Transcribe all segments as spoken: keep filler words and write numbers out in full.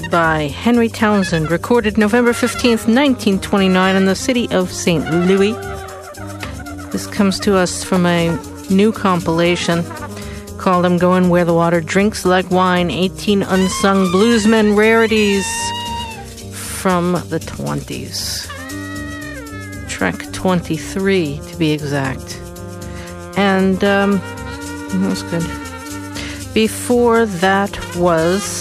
by Henry Townsend, recorded November fifteenth, nineteen twenty-nine in the city of Saint Louis. This comes to us from a new compilation called I'm Going Where the Water Drinks Like Wine, eighteen Unsung Bluesmen Rarities from the twenties. Track twenty-three, to be exact. And, um, that was good. Before that was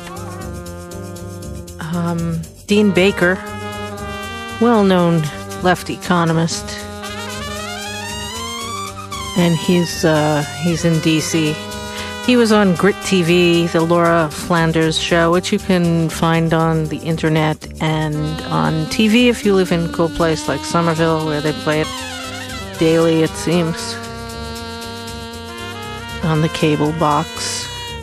um, Dean Baker, well-known left economist, and he's uh, he's in D C. He was on Grit T V, the Laura Flanders show, which you can find on the internet and on T V if you live in a cool place like Somerville, where they play it daily, it seems, on the cable box.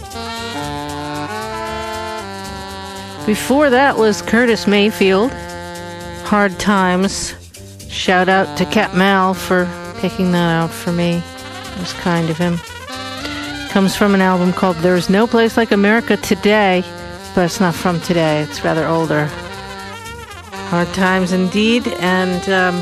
Before that was Curtis Mayfield, Hard Times. Shout out to Cat Mal for picking that out for me. It was kind of him. Comes from an album called There's No Place Like America Today, but it's not from today, it's rather older. Hard Times indeed. And um,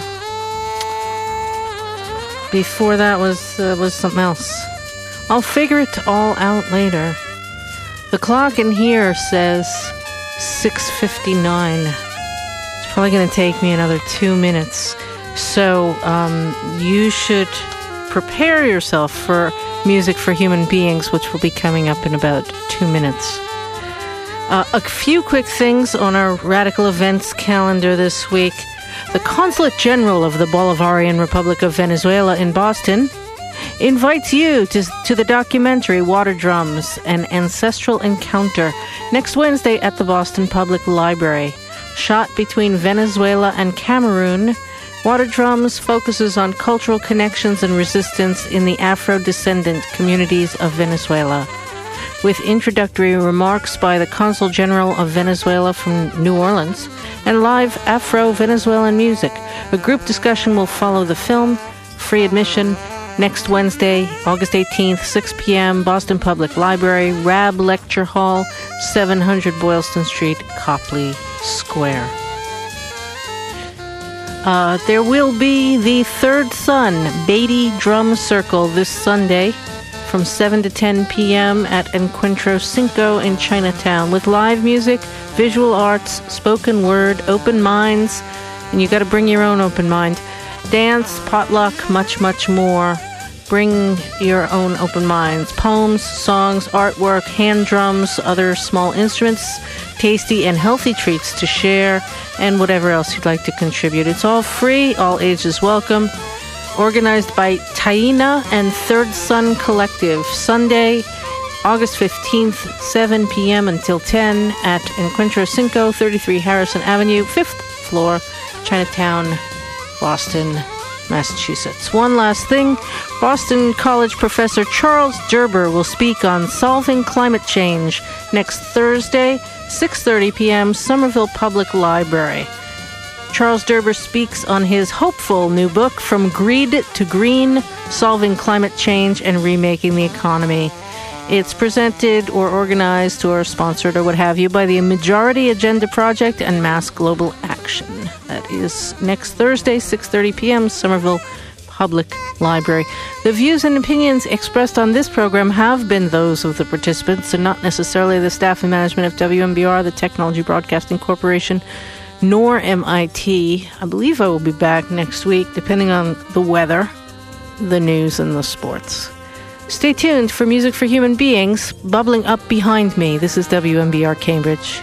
before that was uh, was something else. I'll figure it all out later. The clock in here says six fifty-nine. It's probably going to take me another two minutes. So um, you should prepare yourself for Music for Human Beings, which will be coming up in about two minutes. Uh, a few quick things on our radical events calendar this week. The Consulate General of the Bolivarian Republic of Venezuela in Boston invites you to, to the documentary Water Drums, An Ancestral Encounter, next Wednesday at the Boston Public Library. Shot between Venezuela and Cameroon, Water Drums focuses on cultural connections and resistance in the Afro-descendant communities of Venezuela. With introductory remarks by the Consul General of Venezuela from New Orleans and live Afro-Venezuelan music, a group discussion will follow the film. Free admission next Wednesday, August eighteenth, six p.m., Boston Public Library, Rab Lecture Hall, seven hundred Boylston Street, Copley Square. Uh, there will be the Third Son Beatty Drum Circle this Sunday from seven to ten p.m. at Encuentro Cinco in Chinatown with live music, visual arts, spoken word, open minds, and you got to bring your own open mind, dance, potluck, much, much more. Bring your own open minds, poems, songs, artwork, hand drums, other small instruments, tasty and healthy treats to share, and whatever else you'd like to contribute. It's all free, all ages welcome. Organized by Taina and Third Son Collective. Sunday, August fifteenth, seven p.m. until ten at Encuentro Cinco, thirty-three Harrison Avenue, fifth floor, Chinatown, Boston, Massachusetts. One last thing, Boston College professor Charles Derber will speak on solving climate change next Thursday, six thirty p.m., Somerville Public Library. Charles Derber speaks on his hopeful new book, From Greed to Green, Solving Climate Change and Remaking the Economy. It's presented or organized or sponsored or what have you by the Majority Agenda Project and Mass Global Action. That is next Thursday, six thirty p.m., Somerville Public Library. The views and opinions expressed on this program have been those of the participants and not necessarily the staff and management of W M B R, the Technology Broadcasting Corporation, nor M I T. I believe I will be back next week, depending on the weather, the news, and the sports. Stay tuned for Music for Human Beings, bubbling up behind me. This is W M B R Cambridge.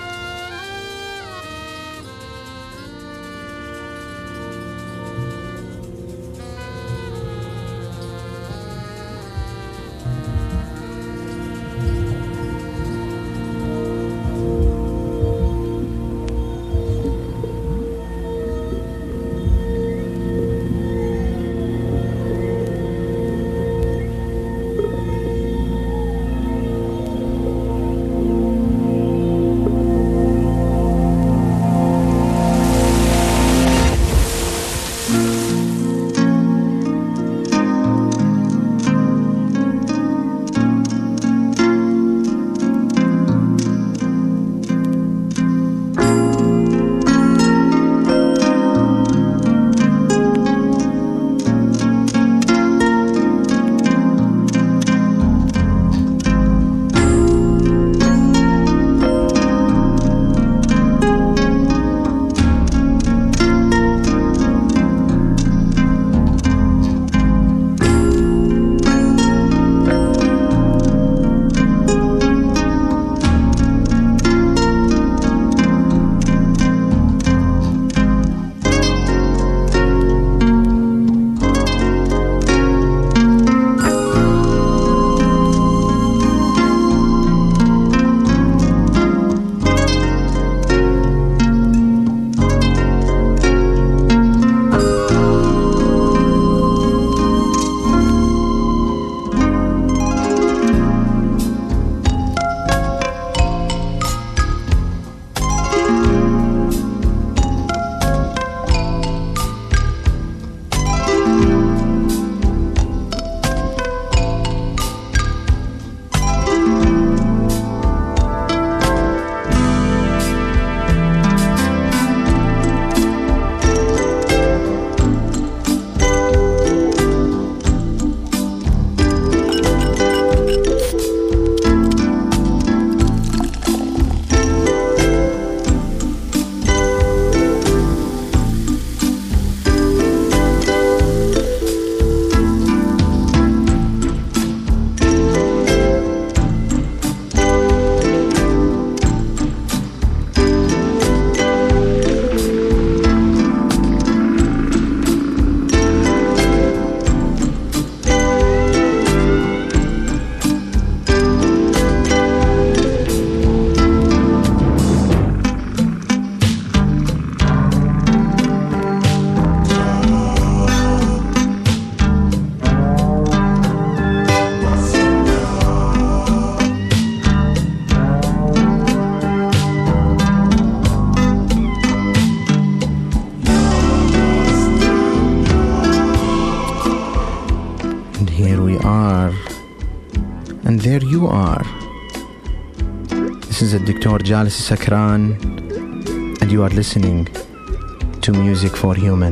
there you are. This is Doctor Jalis Sakran, and you are listening to Music for Human.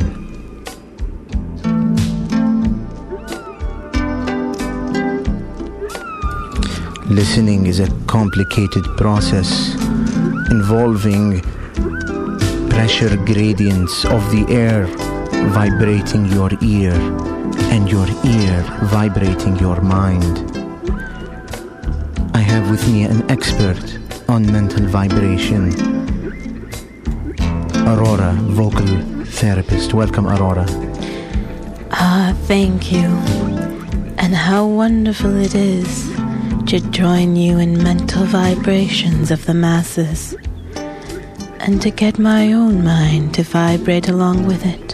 Listening is a complicated process involving pressure gradients of the air vibrating your ear and your ear vibrating your mind. I have with me an expert on mental vibration, Aurora, vocal therapist. Welcome, Aurora. Ah, thank you. And how wonderful it is to join you in mental vibrations of the masses, and to get my own mind to vibrate along with it.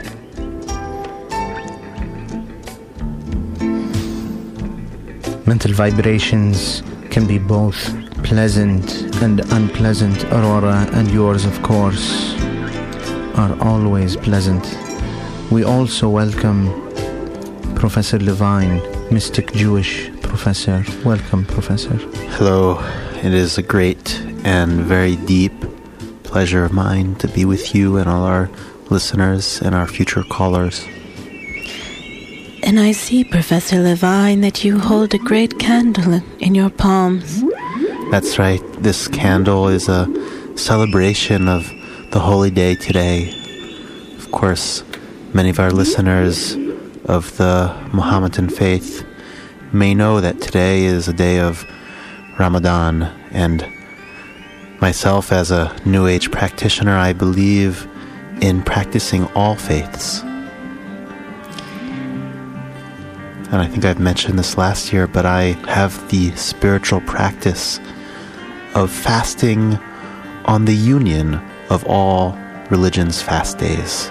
Mental vibrations can be both pleasant and unpleasant, Aurora, and yours, of course, are always pleasant. We also welcome Professor Levine, mystic Jewish professor. Welcome, Professor. Hello. It is a great and very deep pleasure of mine to be with you and all our listeners and our future callers. And I see, Professor Levine, that you hold a great candle in your palms. That's right. This candle is a celebration of the holy day today. Of course, many of our listeners of the Mohammedan faith may know that today is a day of Ramadan, and myself as a New Age practitioner, I believe in practicing all faiths. And I think I've mentioned this last year, but I have the spiritual practice of fasting on the union of all religions' fast days.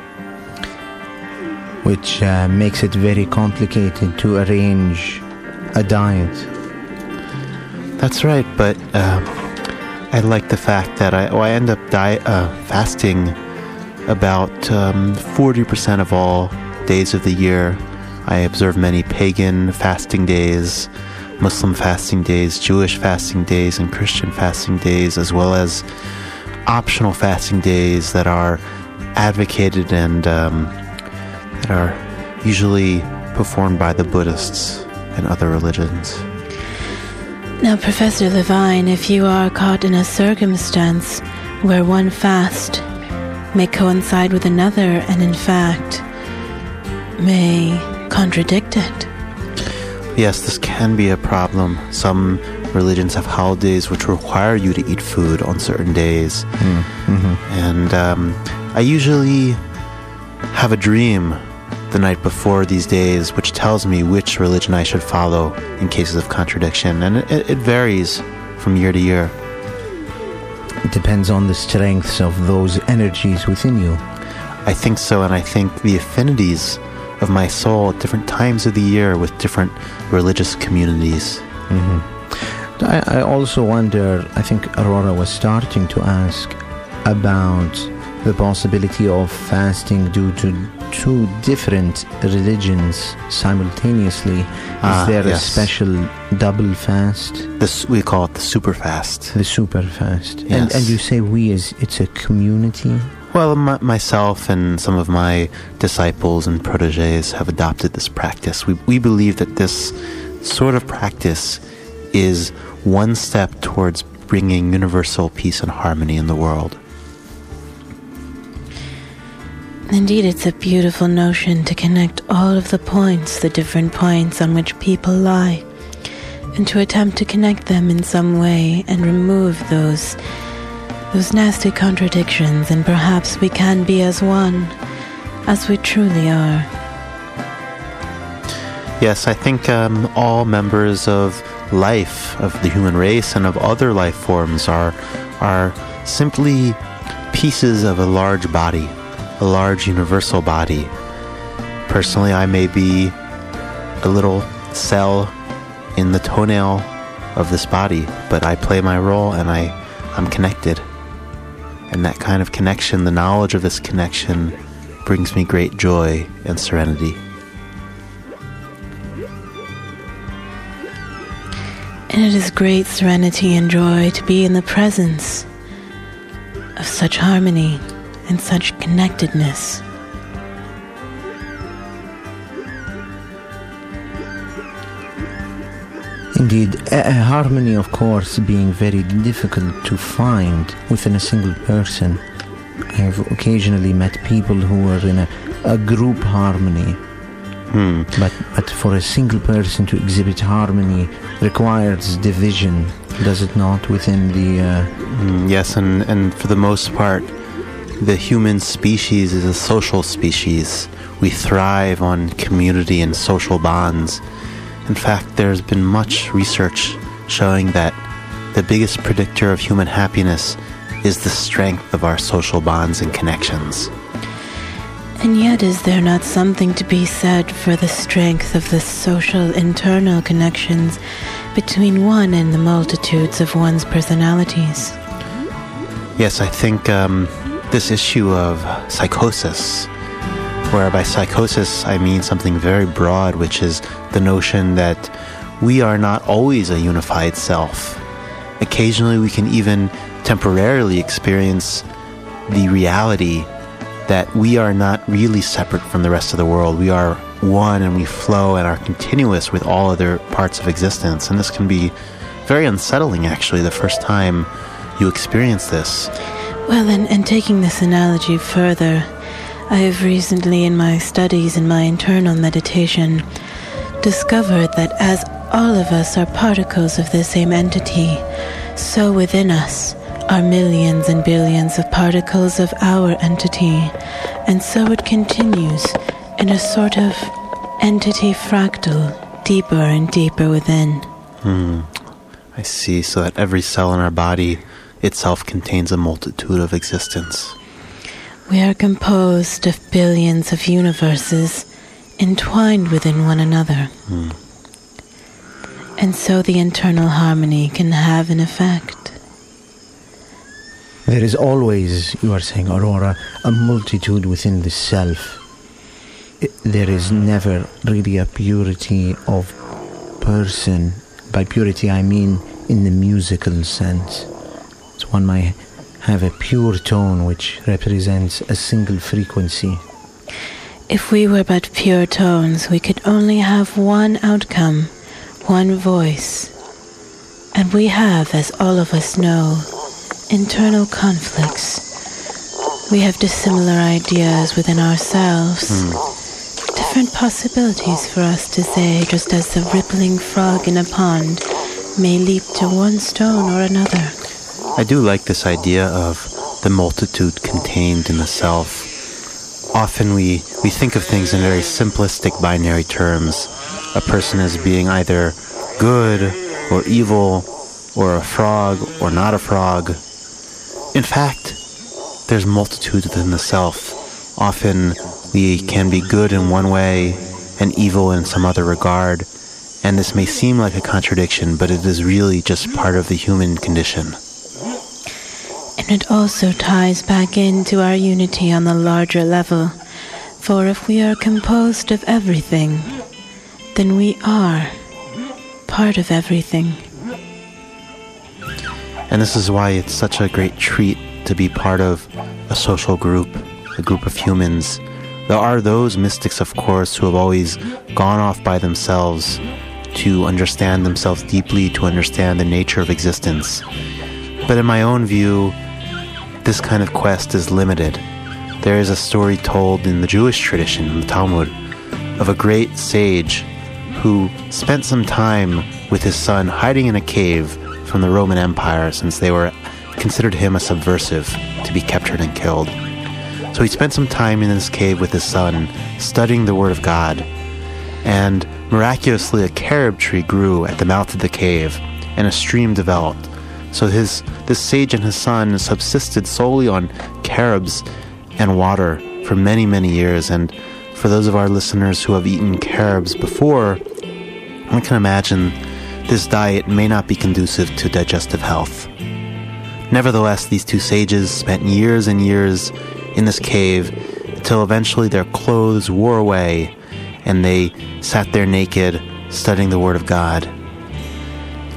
Which uh, makes it very complicated to arrange a diet. That's right, but uh, I like the fact that I, oh, I end up di- uh, fasting about um, forty percent of all days of the year. I observe many pagan fasting days, Muslim fasting days, Jewish fasting days, and Christian fasting days, as well as optional fasting days that are advocated and um, that are usually performed by the Buddhists and other religions. Now, Professor Levine, if you are caught in a circumstance where one fast may coincide with another and in fact may contradict it. Yes, this can be a problem. Some religions have holidays which require you to eat food on certain days. Mm-hmm. And um, I usually have a dream the night before these days which tells me which religion I should follow in cases of contradiction. And it, it varies from year to year. It depends on the strengths of those energies within you. I think so, and I think the affinities of my soul at different times of the year with different religious communities. Mm-hmm. I, I also wonder, I think Aurora was starting to ask about the possibility of fasting due to two different religions simultaneously. Is ah, there yes. a special double fast? This, we call it the super fast. The super fast. Yes. And, and you say we as it's a community? Well, my, myself and some of my disciples and proteges have adopted this practice. We, we believe that this sort of practice is one step towards bringing universal peace and harmony in the world. Indeed, it's a beautiful notion to connect all of the points, the different points on which people lie, and to attempt to connect them in some way and remove those those nasty contradictions, and perhaps we can be as one as we truly are. Yes, I think um, all members of life, of the human race and of other life forms are are simply pieces of a large body, a large universal body. Personally, I may be a little cell in the toenail of this body, but I play my role and I, I'm connected. And that kind of connection, the knowledge of this connection, brings me great joy and serenity. And it is great serenity and joy to be in the presence of such harmony and such connectedness. Indeed, a, a harmony, of course, being very difficult to find within a single person. I have occasionally met people who are in a, a group harmony, Hmm. but, but for a single person to exhibit harmony requires division, does it not, within the... Uh, Mm, yes, and, and for the most part, the human species is a social species. We thrive on community and social bonds. In fact, there's been much research showing that the biggest predictor of human happiness is the strength of our social bonds and connections. And yet, is there not something to be said for the strength of the social internal connections between one and the multitudes of one's personalities? Yes, I think um, this issue of psychosis, where by psychosis I mean something very broad, which is the notion that we are not always a unified self. Occasionally we can even temporarily experience the reality that we are not really separate from the rest of the world. We are one and we flow and are continuous with all other parts of existence. And this can be very unsettling, actually, the first time you experience this. Well, and, and taking this analogy further, I have recently in my studies and my internal meditation discovered that as all of us are particles of the same entity, so within us are millions and billions of particles of our entity, and so it continues in a sort of entity fractal, deeper and deeper within. Hmm. I see, so that every cell in our body itself contains a multitude of existence. We are composed of billions of universes entwined within one another. Hmm. And so the internal harmony can have an effect. there is always, you are saying, Aurora, a multitude within the self. It, there is never really a purity of person. By purity I mean in the musical sense. So one might have a pure tone which represents a single frequency. If we were but pure tones, we could only have one outcome, one voice. And we have, as all of us know, internal conflicts. We have dissimilar ideas within ourselves. Mm. Different possibilities for us to say, just as the rippling frog in a pond may leap to one stone or another. I do like this idea of the multitude contained in the self. Often we, we think of things in very simplistic binary terms. A person as being either good or evil, or a frog or not a frog. In fact, there's multitude within the self. Often we can be good in one way and evil in some other regard. And this may seem like a contradiction, but it is really just part of the human condition. And it also ties back into our unity on the larger level. For if we are composed of everything, then we are part of everything. And this is why it's such a great treat to be part of a social group, a group of humans. There are those mystics, of course, who have always gone off by themselves to understand themselves deeply, to understand the nature of existence. But in my own view, this kind of quest is limited. There is a story told in the Jewish tradition, in the Talmud, of a great sage who spent some time with his son hiding in a cave from the Roman Empire, since they were considered him a subversive to be captured and killed. So he spent some time in this cave with his son, studying the Word of God, and miraculously a carob tree grew at the mouth of the cave, and a stream developed. So his this sage and his son subsisted solely on carobs and water for many, many years. And for those of our listeners who have eaten carobs before, one can imagine this diet may not be conducive to digestive health. Nevertheless, these two sages spent years and years in this cave until eventually their clothes wore away and they sat there naked, studying the Word of God.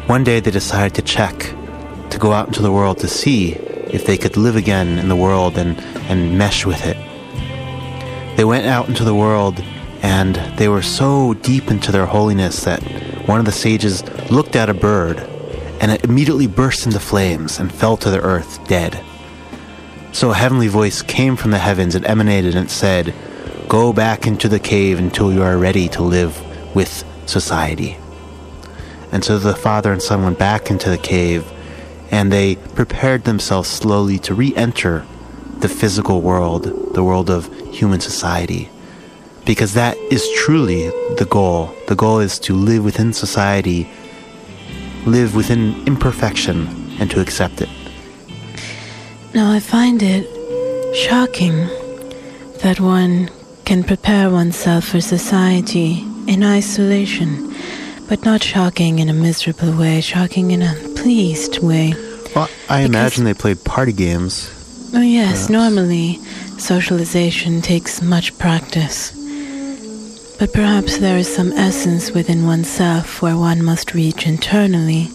one day they decided to check, to go out into the world to see if they could live again in the world and, and mesh with it. They went out into the world and they were so deep into their holiness that one of the sages looked at a bird and it immediately burst into flames and fell to the earth dead. So a heavenly voice came from the heavens and emanated and said, "Go back into the cave until you are ready to live with society." And so the father and son went back into the cave and they prepared themselves slowly to re-enter the physical world, the world of human society. Because that is truly the goal. The goal is to live within society, live within imperfection, and to accept it. Now, I find it shocking that one can prepare oneself for society in isolation, but not shocking in a miserable way, shocking in a pleased way. Well, I imagine they played party games. Oh yes, Perhaps. Normally socialization takes much practice. But perhaps there is some essence within oneself where one must reach internally.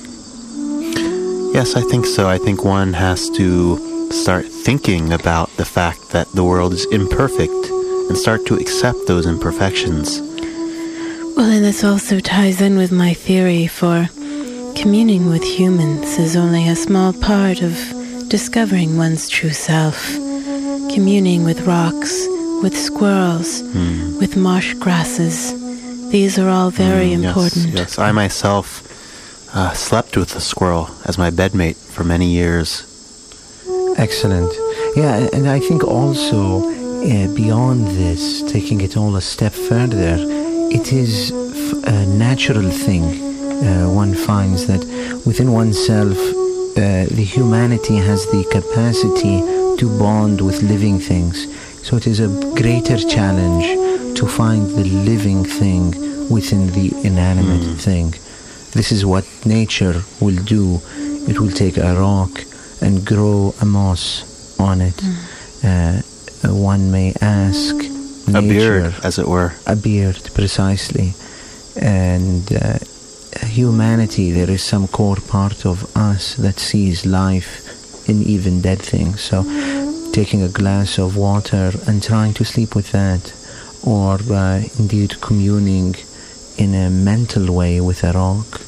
Yes, I think so. I think one has to start thinking about the fact that the world is imperfect and start to accept those imperfections. Well, and this also ties in with my theory for communing with humans is only a small part of discovering one's true self. Communing with rocks, with squirrels, mm. with marsh grasses. These are all very mm, important. Yes, yes, I myself uh, slept with a squirrel as my bedmate for many years. Excellent. Yeah, and I think also uh, beyond this, taking it all a step further, it is f- a natural thing. Uh, one finds that within oneself, uh, the humanity has the capacity to bond with living things. So it is a greater challenge to find the living thing within the inanimate mm. thing. This is what nature will do. It will take a rock and grow a moss on it. Mm. Uh, one may ask nature, a beard, as it were. A beard, precisely. And uh, humanity, there is some core part of us that sees life in even dead things. So taking a glass of water and trying to sleep with that, or uh, indeed communing in a mental way with a rock.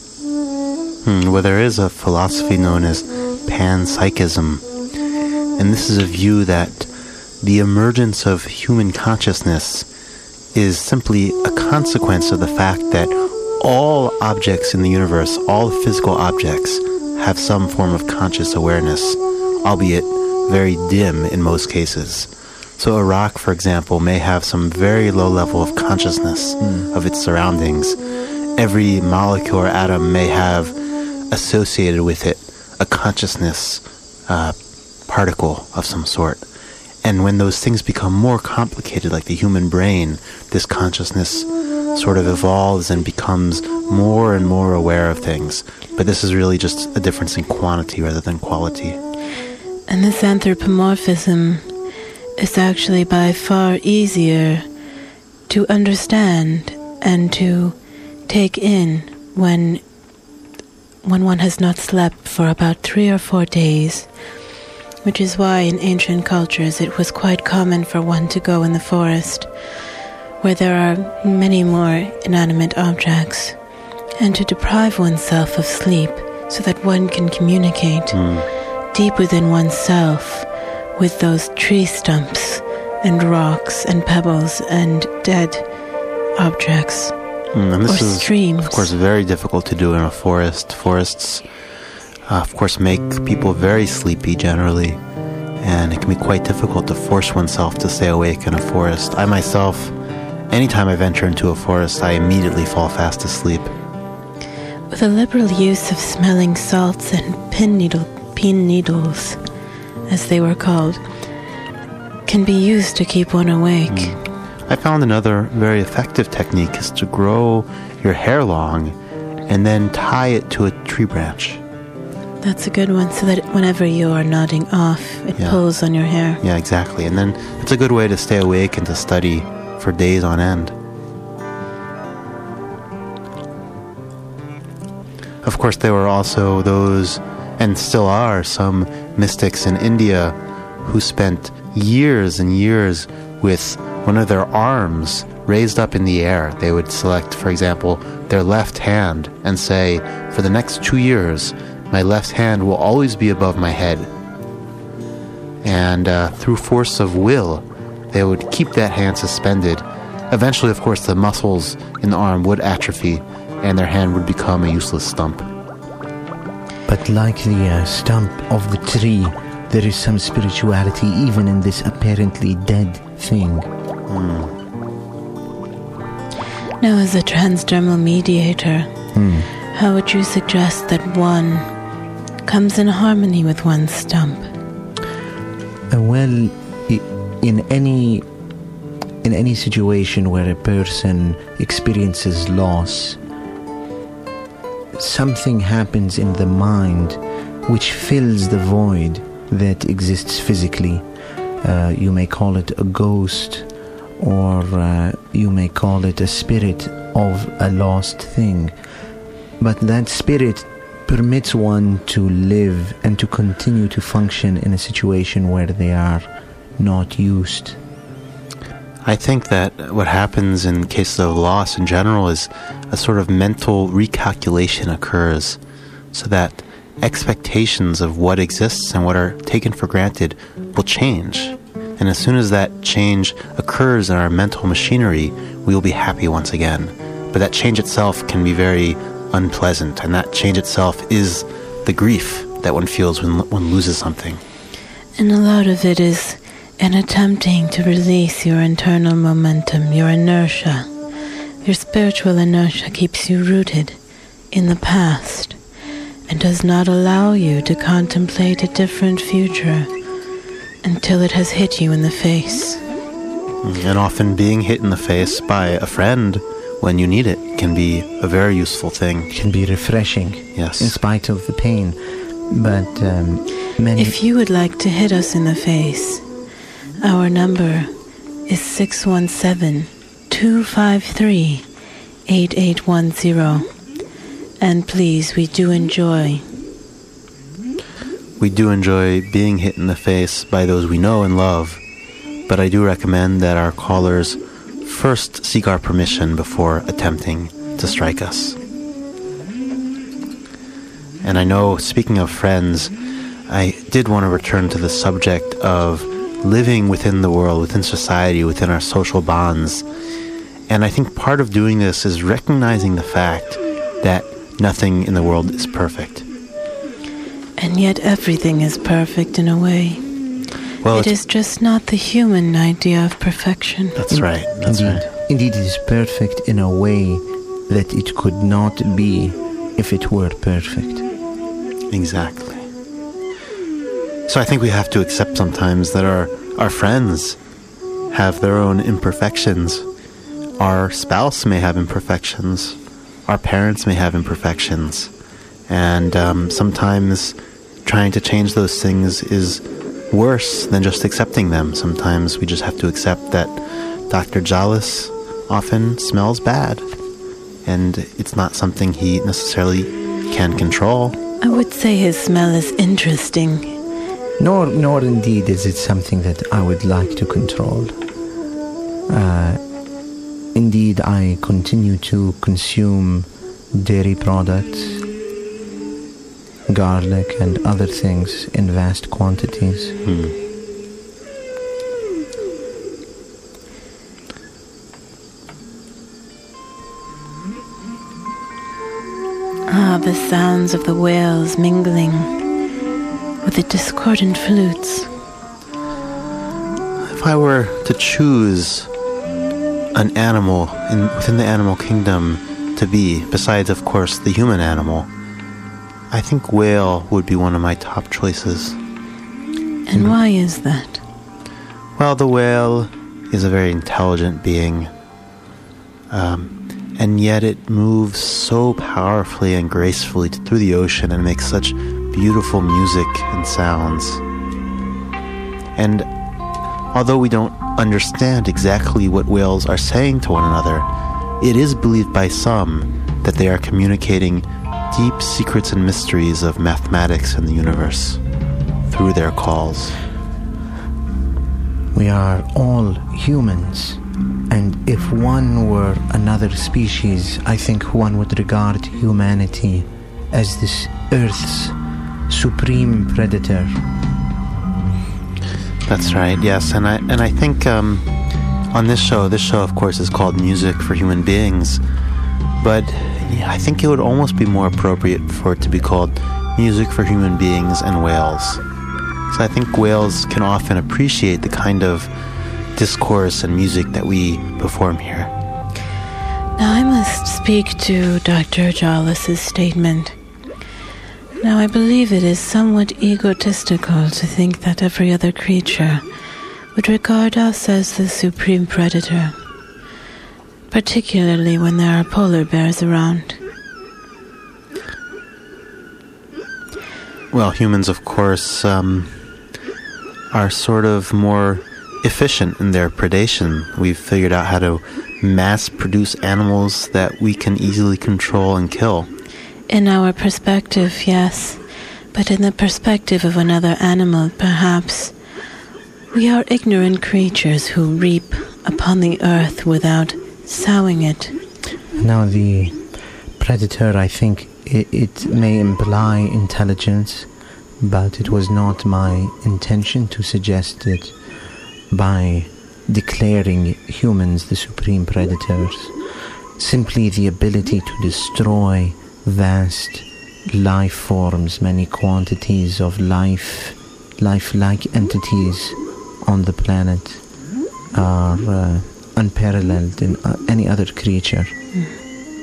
Hmm, well, there is a philosophy known as panpsychism, and this is a view that the emergence of human consciousness is simply a consequence of the fact that all objects in the universe, all physical objects, have some form of conscious awareness, albeit very dim in most cases. So a rock, for example, may have some very low level of consciousness mm. of its surroundings. Every molecule or atom may have associated with it a consciousness uh, particle of some sort. And when those things become more complicated, like the human brain, this consciousness sort of evolves and becomes more and more aware of things. But this is really just a difference in quantity rather than quality. And this anthropomorphism is actually by far easier to understand and to take in when when one has not slept for about three or four days, which is why in ancient cultures it was quite common for one to go in the forest where there are many more inanimate objects and to deprive oneself of sleep so that one can communicate mm. deep within oneself with those tree stumps and rocks and pebbles and dead objects mm, and this or is, streams. Of course, very difficult to do in a forest. Forests, uh, of course, make people very sleepy generally, and it can be quite difficult to force oneself to stay awake in a forest. I myself, anytime I venture into a forest, I immediately fall fast asleep. With a liberal use of smelling salts and pin needle, pin needles, as they were called, can be used to keep one awake. Mm. I found another very effective technique is to grow your hair long and then tie it to a tree branch. That's a good one, so that whenever you are nodding off, it yeah. pulls on your hair. Yeah, exactly. And then it's a good way to stay awake and to study for days on end. of course, there were also those, and still are, some mystics in India who spent years and years with one of their arms raised up in the air. They would select, for example, their left hand and say, for the next two years, my left hand will always be above my head. And uh, through force of will, they would keep that hand suspended. Eventually, of course, the muscles in the arm would atrophy, and their hand would become a useless stump. But like the uh, stump of the tree, there is some spirituality even in this apparently dead thing. Mm. Now, as a transdermal mediator, Hmm. how would you suggest that one comes in harmony with one's stump? Uh, well, i- in any in any situation where a person experiences loss, something happens in the mind which fills the void that exists physically. Uh, you may call it a ghost, or uh, you may call it a spirit of a lost thing. But that spirit permits one to live and to continue to function in a situation where they are not used. I think that what happens in cases of loss in general is a sort of mental recalculation occurs, so that expectations of what exists and what are taken for granted will change. And as soon as that change occurs in our mental machinery, we will be happy once again. But that change itself can be very unpleasant, and that change itself is the grief that one feels when one loses something. And a lot of it is in attempting to release your internal momentum, your inertia. Your spiritual inertia keeps you rooted in the past and does not allow you to contemplate a different future until it has hit you in the face. And often being hit in the face by a friend when you need it can be a very useful thing. It can be refreshing, Yes. in spite of the pain. But um, many... If you would like to hit us in the face, our number is six one seven, two five three, eight eight one zero. And please, we do enjoy. We do enjoy being hit in the face by those we know and love, but I do recommend that our callers first seek our permission before attempting to strike us. And I know, speaking of friends, I did want to return to the subject of living within the world, within society, within our social bonds. And I think part of doing this is recognizing the fact that nothing in the world is perfect. And yet everything is perfect in a way. Well, It is just not the human idea of perfection. That's right. That's Indeed. right. Indeed, it is perfect in a way that it could not be if it were perfect. Exactly. So I think we have to accept sometimes that our, our friends have their own imperfections. Our spouse may have imperfections. Our parents may have imperfections. And um, sometimes trying to change those things is worse than just accepting them. Sometimes we just have to accept that Doctor Jalis often smells bad, and it's not something he necessarily can control. I would say his smell is interesting. Nor, nor indeed is it something that I would like to control. Uh, indeed, I continue to consume dairy products, garlic, and other things in vast quantities. Hmm. Ah, the sounds of the whales mingling with the discordant flutes. If I were to choose an animal in, within the animal kingdom to be, besides, of course, the human animal, I think whale would be one of my top choices. And why is that? Well, the whale is a very intelligent being, um, and yet it moves so powerfully and gracefully through the ocean and makes such beautiful music and sounds. And although we don't understand exactly what whales are saying to one another, it is believed by some that they are communicating deep secrets and mysteries of mathematics and the universe through their calls. We are all humans, and if one were another species, I think one would regard humanity as this Earth's supreme predator. That's right, yes, and I and I think um, on this show, this show of course is called Music for Human Beings, but yeah, I think it would almost be more appropriate for it to be called Music for Human Beings and Whales. So I think whales can often appreciate the kind of discourse and music that we perform here. Now I must speak to Doctor Jollis's statement. Now I believe it is somewhat egotistical to think that every other creature would regard us as the supreme predator, particularly when there are polar bears around. Well, humans, of course, um, are sort of more efficient in their predation. We've figured out how to mass-produce animals that we can easily control and kill. In our perspective, yes, but in the perspective of another animal, perhaps, we are ignorant creatures who reap upon the earth without sowing it. Now, the predator, I think it, it may imply intelligence, but it was not my intention to suggest it by declaring humans the supreme predators. Simply the ability to destroy vast life forms, many quantities of life, life-like entities on the planet are uh, unparalleled in uh, any other creature. Mm.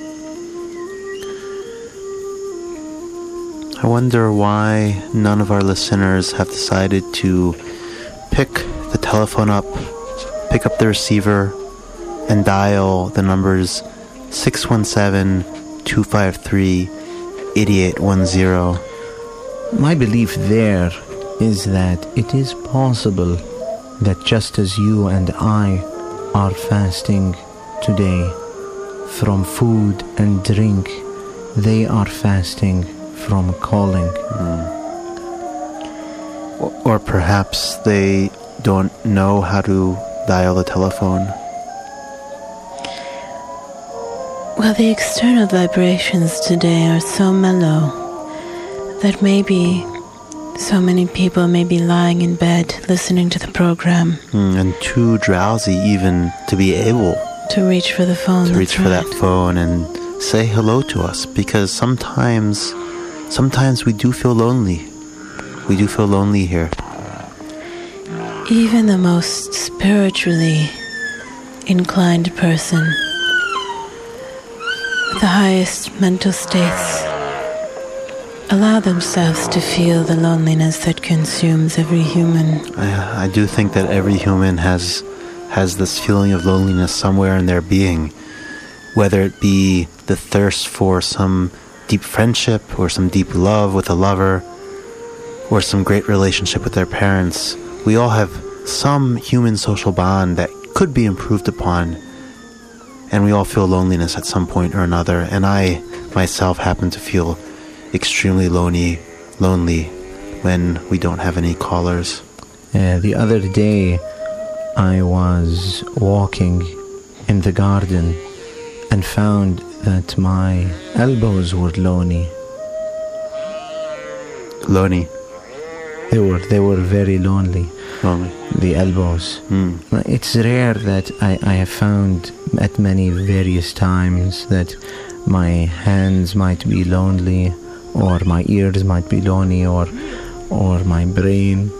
I wonder why none of our listeners have decided to pick the telephone up, pick up the receiver, and dial the numbers six one seven, two five three, eight eight one zero. My belief there is that it is possible that just as you and I are fasting today from food and drink, they are fasting from calling. Mm. Or, or perhaps they don't know how to dial the telephone. Well, the external vibrations today are so mellow that maybe so many people may be lying in bed listening to the program. Mm, and too drowsy even to be able to reach for the phone. To reach right. for that phone and say hello to us, because sometimes, sometimes we do feel lonely. We do feel lonely here. Even the most spiritually inclined person with the highest mental states allow themselves to feel the loneliness that consumes every human. I, I do think that every human has has this feeling of loneliness somewhere in their being, whether it be the thirst for some deep friendship or some deep love with a lover or some great relationship with their parents. We all have some human social bond that could be improved upon, and we all feel loneliness at some point or another. And I myself happen to feel extremely lonely, lonely when we don't have any callers. Uh, the other day, I was walking in the garden and found that my elbows were lonely. Lonely. They were they were very lonely. Lonely. The elbows. Mm. It's rare that I, I have found at many various times that my hands might be lonely, or my ears might be lonely, or or my brain.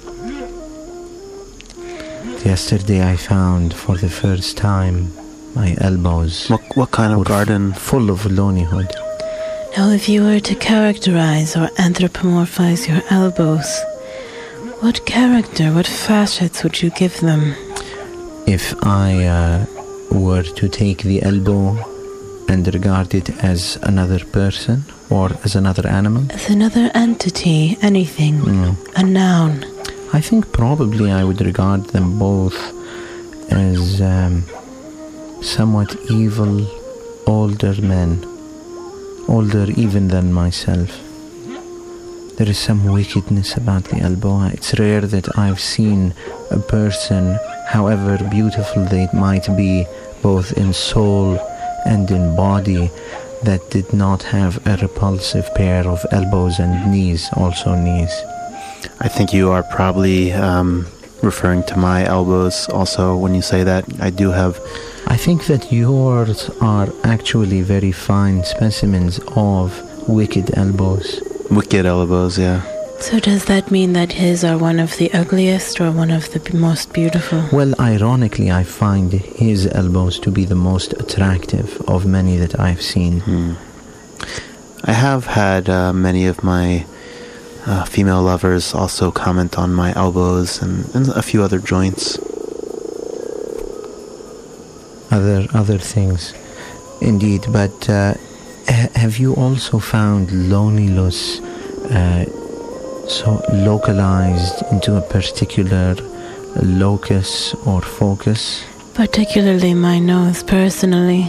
Yesterday I found for the first time my elbows. What, what kind of garden? Full of lonelyhood. Now, if you were to characterize or anthropomorphize your elbows, what character, what facets would you give them? If I uh, were to take the elbow and regard it as another person or as another animal? As another entity, anything, mm. a noun. I think probably I would regard them both as um, somewhat evil older men, older even than myself. There is some wickedness about the elbow. It's rare that I've seen a person, however beautiful they might be, both in soul and in body, that did not have a repulsive pair of elbows and knees, also knees. I think you are probably um, referring to my elbows also when you say that. I do have... I think that yours are actually very fine specimens of wicked elbows. Wicked elbows, yeah. So does that mean that his are one of the ugliest or one of the b- most beautiful? Well, ironically, I find his elbows to be the most attractive of many that I've seen. Hmm. I have had uh, many of my uh, female lovers also comment on my elbows and, and a few other joints. Other other things, indeed. But uh, ha- have you also found loneliness uh, so localized into a particular locus or focus? Particularly my nose, personally.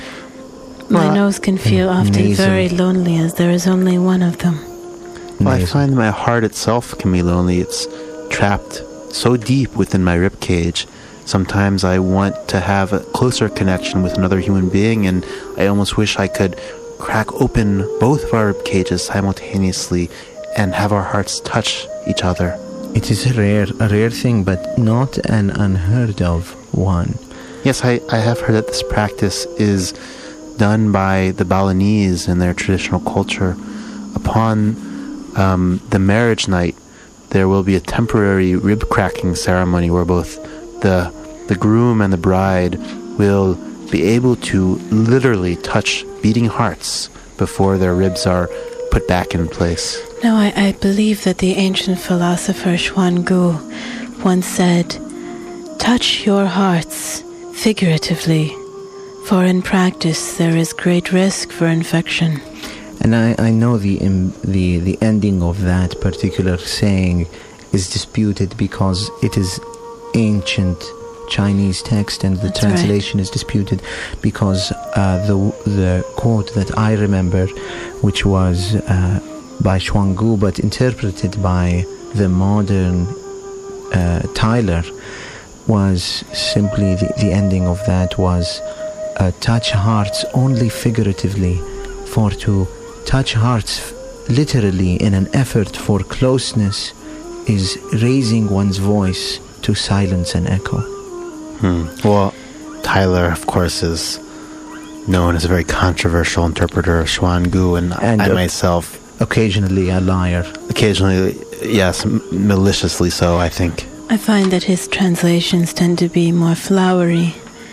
My Well, nose can feel often nasal. very lonely, as there is only one of them. Well, I Nasal. find my heart itself can be lonely. It's trapped so deep within my rib cage. Sometimes I want to have a closer connection with another human being, and I almost wish I could crack open both of our rib cages simultaneously and have our hearts touch each other. It is a rare, a rare thing, but not an unheard of one. Yes, I, I have heard that this practice is done by the Balinese in their traditional culture. Upon um, the marriage night, there will be a temporary rib cracking ceremony where both the the groom and the bride will be able to literally touch beating hearts before their ribs are put back in place. No, I, I believe that the ancient philosopher Xuan Gu once said, "Touch your hearts figuratively, for in practice there is great risk for infection." And I, I know the, um, the the ending of that particular saying is disputed because it is ancient Chinese text, and the That's translation is disputed because uh, the the quote that I remember, which was uh, by Xuan Gu but interpreted by the modern uh, Tyler, was simply the, the ending of that was uh, touch hearts only figuratively, for to touch hearts literally in an effort for closeness is raising one's voice to silence and echo. Hmm. Well, Tyler, of course, is known as a very controversial interpreter of Xuan Gu, and, And, I uh, myself, Occasionally a liar. occasionally, yes, m- maliciously so, I think. I find that his translations tend to be more flowery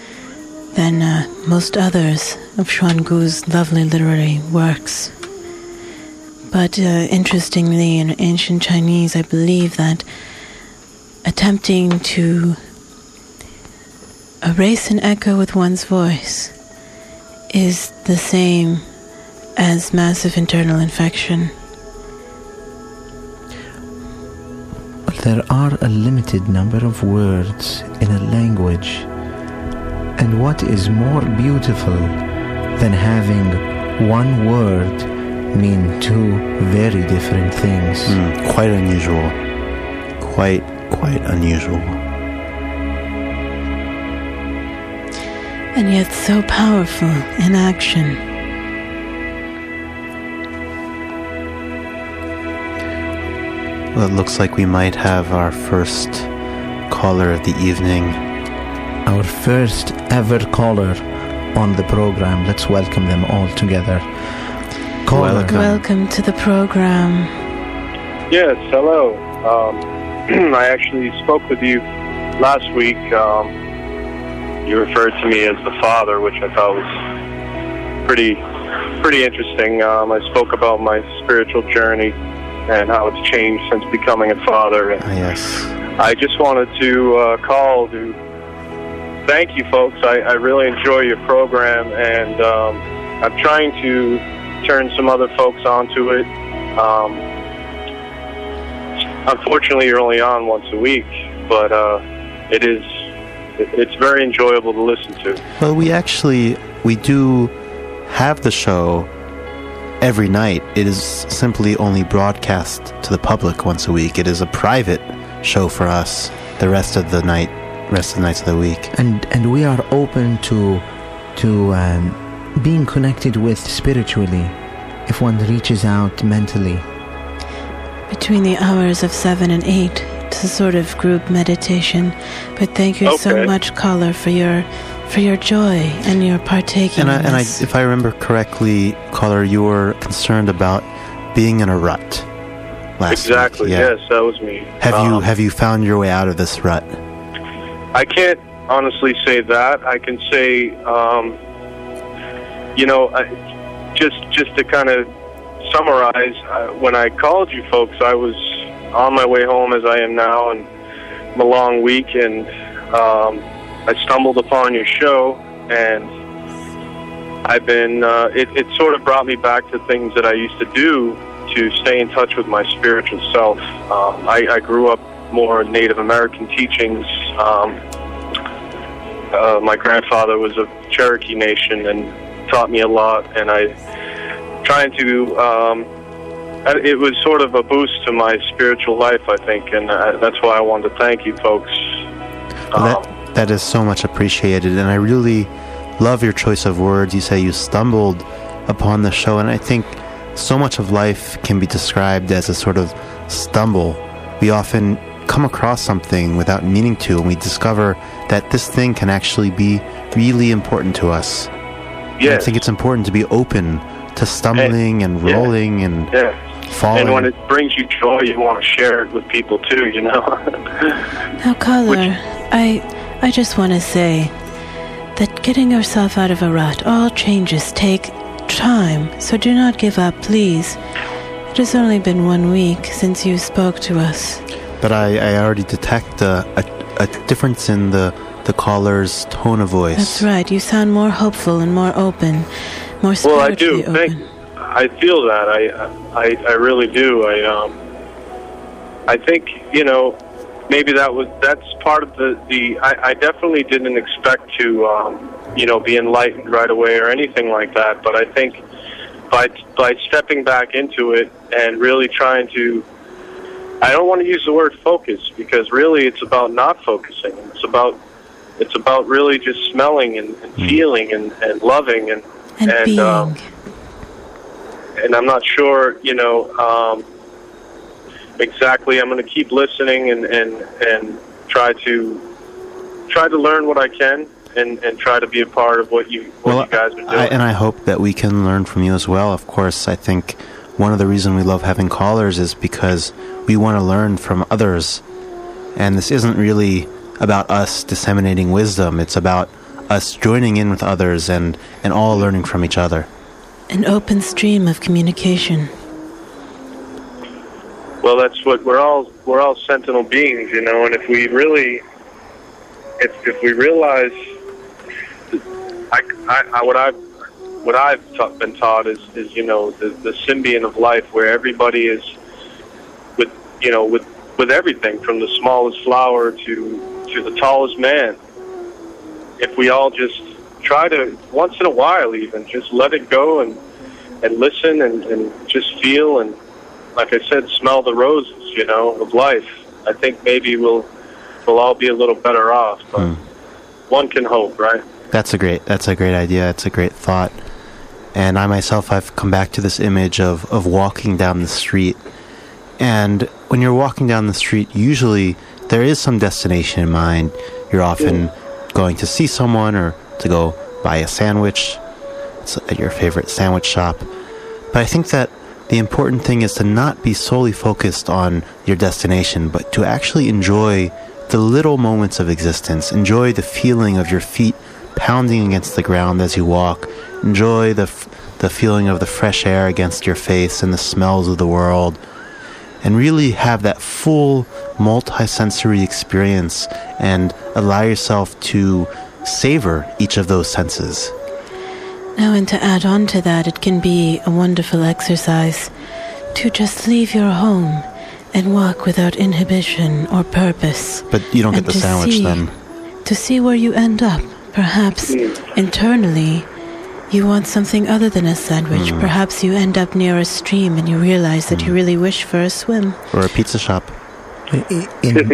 than uh, most others of Xuan Gu's lovely literary works. But uh, interestingly, in ancient Chinese, I believe that attempting to erase an echo with one's voice is the same as massive internal infection. There are a limited number of words in a language, and what is more beautiful than having one word mean two very different things? Hmm. Quite unusual. Quite, quite unusual. And yet so powerful in action. Well, it looks like we might have our first caller of the evening. Our first ever caller on the program. Let's welcome them all together. Caller. Welcome. Welcome to the program. Yes, hello. Um, I actually spoke with you last week. Um, you referred to me as the father, which I thought was pretty, pretty interesting. Um, I spoke about my spiritual journey and how it's changed since becoming a father. And Ah, yes. I just wanted to uh, call to thank you, folks. I, I really enjoy your program, and um, I'm trying to turn some other folks onto it. Um, unfortunately, you're only on once a week, but uh, it is it, it's very enjoyable to listen to. Well, we actually, we do have the show every night. It is simply only broadcast to the public once a week. It is a private show for us the rest of the night, rest of the nights of the week. And and we are open to to um, being connected with spiritually if one reaches out mentally. Between the hours of seven and eight, it's a sort of group meditation. But thank you Okay. so much, caller, for your for your joy and your partaking And I, in and I, this. if I remember correctly, caller, you were concerned about being in a rut last Exactly. week. Yeah. Yes, that was me. Have you Um, have you found your way out of this rut? I can't honestly say that. I can say, um, you know, I, just just to kind of summarize, uh, when I called you folks, I was on my way home as I am now, and I'm a long week, and um, I stumbled upon your show, and I've been, uh, it, it sort of brought me back to things that I used to do to stay in touch with my spiritual self. Um, I, I grew up more Native American teachings. Um, uh, my grandfather was of Cherokee Nation and taught me a lot, and I trying to, um, it was sort of a boost to my spiritual life, I think, and uh, that's why I wanted to thank you folks. Well, Um, that, that is so much appreciated, and I really love your choice of words. You say you stumbled upon the show, and I think so much of life can be described as a sort of stumble. We often come across something without meaning to, and we discover that this thing can actually be really important to us. And I yes. think it's important to be open to stumbling and, yeah. rolling and Yeah. falling. And when it brings you joy, you want to share it with people too, you know? Now, caller, Which- I I just want to say that getting yourself out of a rut, all changes take time, so do not give up, please. It has only been one week since you spoke to us. But I, I already detect a, a, a difference in the, the caller's tone of voice. That's right, you sound more hopeful and more open, more Well, I spiritually do. open. Thank, I feel that. I, I, I really do. I, um, I think, you know, maybe that was that's part of the the. I, I definitely didn't expect to, um, you know, be enlightened right away or anything like that. But I think by by stepping back into it and really trying to, I don't want to use the word focus, because really it's about not focusing. It's about it's about really just smelling and, and feeling and, and loving and and, and, being. um, and I'm not sure, you know, um, exactly. I'm going to keep listening and, and, and try to try to learn what I can and, and try to be a part of what you what Well, you guys are doing. I, and I hope that we can learn from you as well. Of course, I think one of the reasons we love having callers is because we want to learn from others. And this isn't really about us disseminating wisdom. It's about us joining in with others and, and all learning from each other. An open stream of communication. Well, that's what we're all we're all sentinel beings, you know. And if we really, if if we realize, I, I, I what I've what I've ta- been taught is is you know the the symbiont of life, where everybody is with you know with with everything from the smallest flower to to the tallest man. If we all just try to once in a while even just let it go and and listen and, and just feel and, like I said, smell the roses, you know, of life. I think maybe we'll we'll all be a little better off. But Mm. one can hope, right? That's a great that's a great idea. It's a great thought. And I myself, I've come back to this image of, of walking down the street. And when you're walking down the street, usually there is some destination in mind. You're often going to see someone or to go buy a sandwich. It's at your favorite sandwich shop. But I think that the important thing is to not be solely focused on your destination, but to actually enjoy the little moments of existence. Enjoy the feeling of your feet pounding against the ground as you walk. Enjoy the f- the feeling of the fresh air against your face and the smells of the world. And really have that full multi-sensory experience and allow yourself to savor each of those senses. Now, and to add on to that, it can be a wonderful exercise to just leave your home and walk without inhibition or purpose. But you don't And get the to sandwich see- then. To see where you end up. Perhaps internally you want something other than a sandwich. Mm. Perhaps you end up near a stream and you realize that mm. you really wish for a swim. Or a pizza shop. In,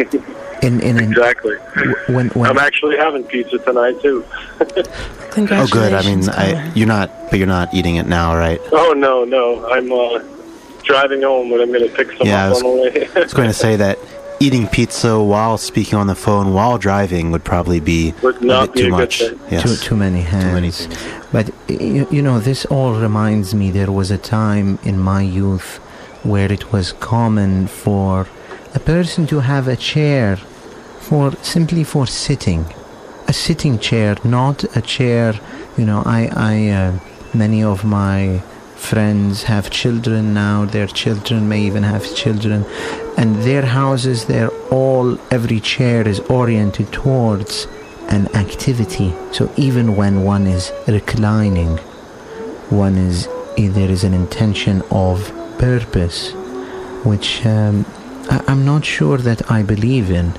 in, in, in, exactly. When, when I'm actually having pizza tonight, too. Congratulations. Oh, good. I mean, I, you're not, but you're not eating it now, right? Oh, no, no. I'm uh, driving home, but I'm going to pick some yeah, up was, on the way. I was going to say that eating pizza while speaking on the phone while driving would probably be would not a bit be too a much. Good thing. Yes. Too, too many hands. Too many but, you, you know, this all reminds me there was a time in my youth where it was common for a person to have a chair for simply for sitting. A sitting chair, not a chair. You know, I, I uh, many of my friends have children now. Their children may even have children. And their houses, they're all, every chair is oriented towards an activity. So even when one is reclining, one is, there is an intention of purpose, which um, I, I'm not sure that I believe in.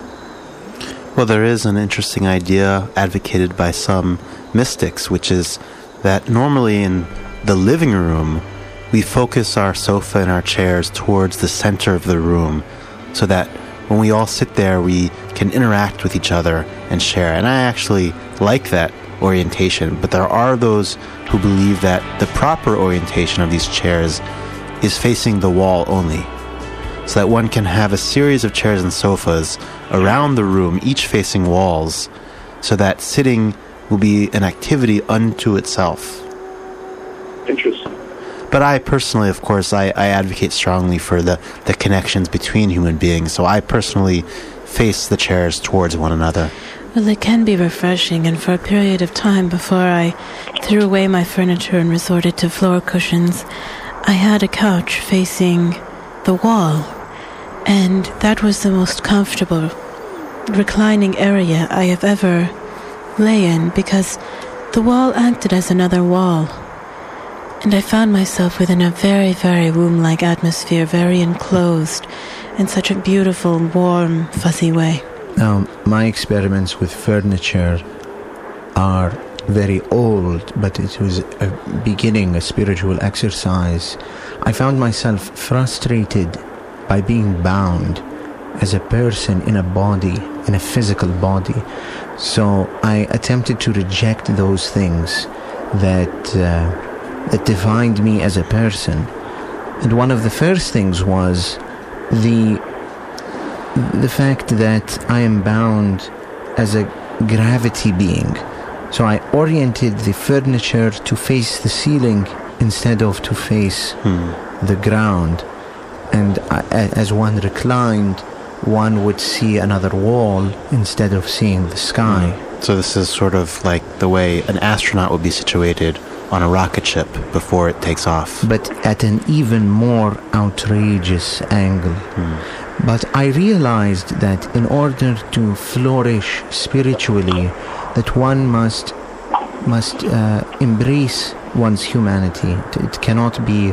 Well, there is an interesting idea advocated by some mystics, which is that normally in the living room, we focus our sofa and our chairs towards the center of the room so that when we all sit there, we can interact with each other and share. And I actually like that orientation, but there are those who believe that the proper orientation of these chairs is facing the wall only, so that one can have a series of chairs and sofas around the room, each facing walls, so that sitting will be an activity unto itself. Interesting. But I personally, of course, I, I advocate strongly for the, the connections between human beings, so I personally face the chairs towards one another. Well, it can be refreshing, and for a period of time before I threw away my furniture and resorted to floor cushions, I had a couch facing the wall, and that was the most comfortable reclining area I have ever lay in, because the wall acted as another wall. And I found myself within a very, very womb-like atmosphere, very enclosed, in such a beautiful, warm, fuzzy way. Now, my experiments with furniture are very old, but it was a beginning, a spiritual exercise. I found myself frustrated by being bound as a person in a body, in a physical body. So I attempted to reject those things that... Uh, that defined me as a person. And one of the first things was the the fact that I am bound as a gravity being. So I oriented the furniture to face the ceiling instead of to face hmm. the ground. And I, as one reclined, one would see another wall instead of seeing the sky. Hmm. So this is sort of like the way an astronaut would be situated on a rocket ship before it takes off. But at an even more outrageous angle. Hmm. But I realized that in order to flourish spiritually, that one must must uh, embrace one's humanity. It cannot be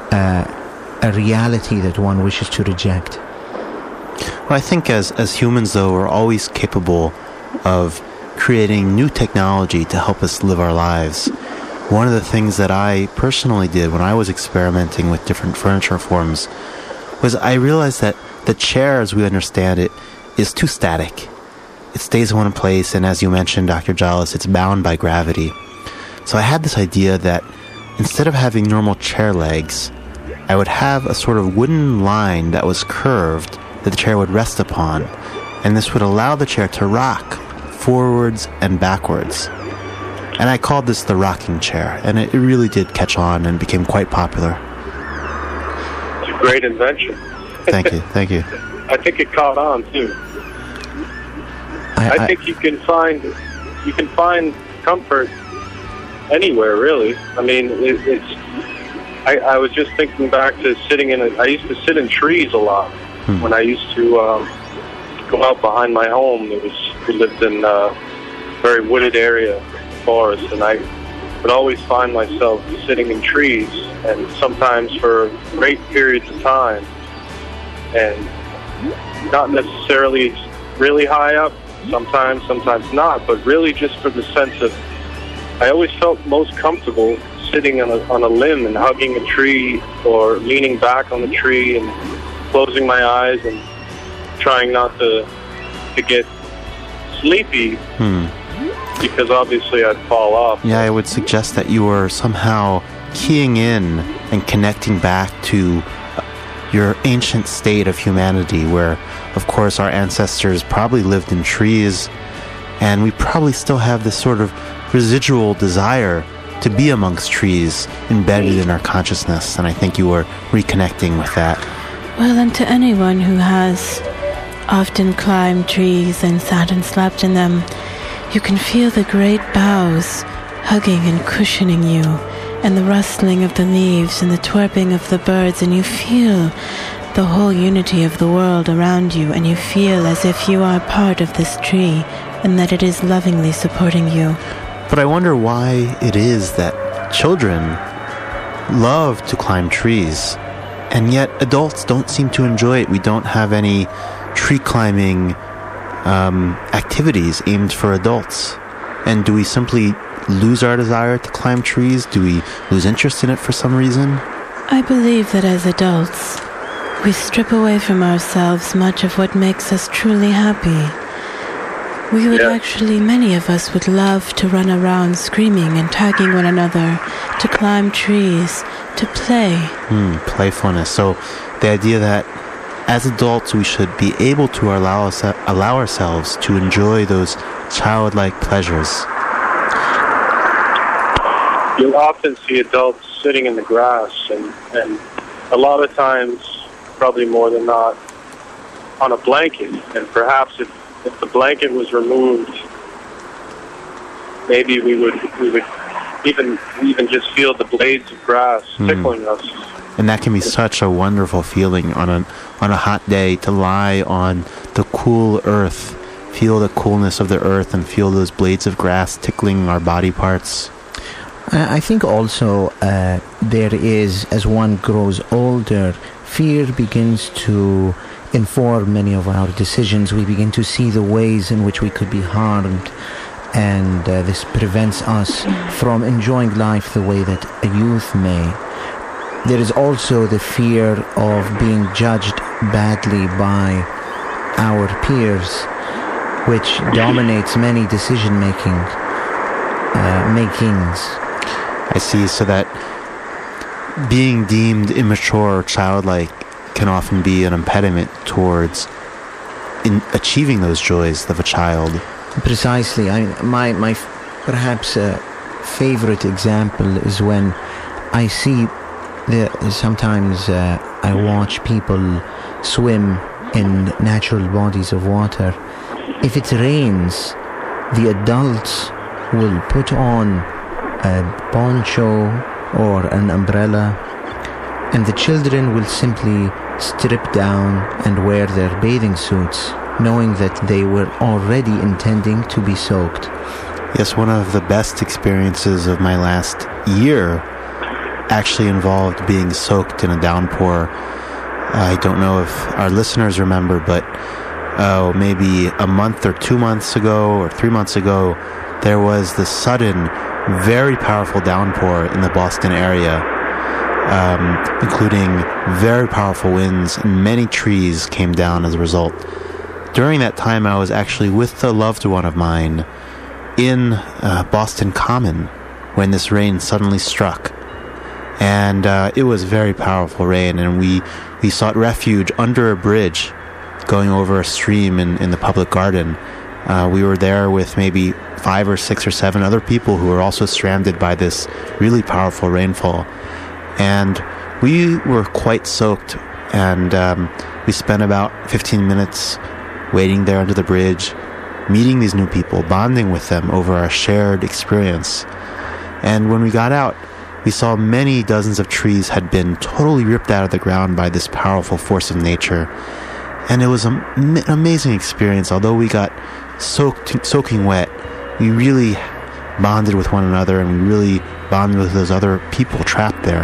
uh, a reality that one wishes to reject. Well, I think as, as humans, though, we're always capable of creating new technology to help us live our lives. One of the things that I personally did when I was experimenting with different furniture forms was I realized that the chair, as we understand it, is too static. It stays in one place, and as you mentioned, Doctor Giles, it's bound by gravity. So I had this idea that instead of having normal chair legs, I would have a sort of wooden line that was curved that the chair would rest upon, and this would allow the chair to rock forwards and backwards. And I called this the rocking chair, and it really did catch on and became quite popular. It's a great invention. Thank you, thank you. I think it caught on too. I, I, I think you can find you can find comfort anywhere, really. I mean, it, it's. I, I was just thinking back to sitting in. A, I used to sit in trees a lot hmm. when I used to um, go out behind my home. It was we lived in a very wooded area. Forest, and I would always find myself sitting in trees, and sometimes for great periods of time, and not necessarily really high up, sometimes, sometimes not, but really just for the sense of I always felt most comfortable sitting on a, on a limb and hugging a tree, or leaning back on the tree and closing my eyes and trying not to to get sleepy, Hmm. because obviously I'd fall off. Yeah, I would suggest that you were somehow keying in and connecting back to your ancient state of humanity, where, of course, our ancestors probably lived in trees, and we probably still have this sort of residual desire to be amongst trees embedded in our consciousness, and I think you were reconnecting with that. Well, and to anyone who has often climbed trees and sat and slept in them, you can feel the great boughs hugging and cushioning you, and the rustling of the leaves and the twerping of the birds, and you feel the whole unity of the world around you, and you feel as if you are part of this tree and that it is lovingly supporting you. But I wonder why it is that children love to climb trees, and yet adults don't seem to enjoy it. We don't have any tree climbing um, activities aimed for adults. And do we simply lose our desire to climb trees? Do we lose interest in it for some reason? I believe that as adults, we strip away from ourselves much of what makes us truly happy. We would Yeah. actually, many of us would love to run around screaming and tagging one another, to climb trees, to play. Hmm, playfulness. So the idea that as adults we should be able to allow, us, allow ourselves to enjoy those childlike pleasures. You'll often see adults sitting in the grass, and, and a lot of times, probably more than not, on a blanket. And perhaps if, if the blanket was removed, maybe we would we would even even just feel the blades of grass tickling us. And that can be such a wonderful feeling on a, on a hot day, to lie on the cool earth, feel the coolness of the earth, and feel those blades of grass tickling our body parts. I I think also uh, there is, as one grows older, fear begins to inform many of our decisions. We begin to see the ways in which we could be harmed, and uh, this prevents us from enjoying life the way that a youth may. There is also the fear of being judged badly by our peers, which dominates many decision-making uh, makings. I see, so that being deemed immature or childlike can often be an impediment towards in achieving those joys of a child. Precisely. I, my my f- perhaps uh, favorite example is when I see the, sometimes uh, I watch people swim in natural bodies of water. If it rains, the adults will put on a poncho or an umbrella, and the children will simply strip down and wear their bathing suits, knowing that they were already intending to be soaked. Yes, one of the best experiences of my last year actually involved being soaked in a downpour. I don't know if our listeners remember, but oh, maybe a month or two months ago or three months ago, there was the sudden, very powerful downpour in the Boston area, um, including very powerful winds, and many trees came down as a result. During that time, I was actually with a loved one of mine in uh, Boston Common when this rain suddenly struck. And uh, it was very powerful rain, and we, we sought refuge under a bridge going over a stream in, in the public garden. Uh, we were there with maybe five or six or seven other people who were also stranded by this really powerful rainfall. And we were quite soaked, and um, we spent about fifteen minutes waiting there under the bridge, meeting these new people, bonding with them over our shared experience. And when we got out, we saw many dozens of trees had been totally ripped out of the ground by this powerful force of nature. And it was an amazing experience. Although we got soaked, soaking wet, we really bonded with one another, and we really bonded with those other people trapped there.